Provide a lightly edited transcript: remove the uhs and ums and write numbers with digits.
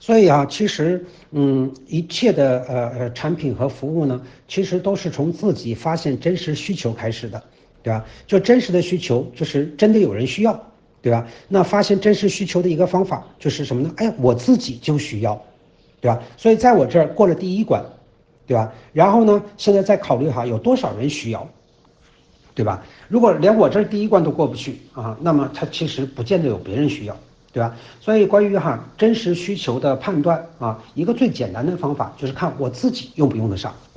所以啊，其实一切的产品和服务呢，其实都是从自己发现真实需求开始的，对吧？就真实的需求就是真的有人需要，对吧？那发现真实需求的一个方法就是什么呢？哎，我自己就需要，对吧？所以在我这儿过了第一关，对吧？然后呢，现在再考虑哈有多少人需要，对吧？如果连我这第一关都过不去啊，那么它其实不见得有别人需要，对吧？所以关于真实需求的判断啊，一个最简单的方法就是看我自己用不用得上。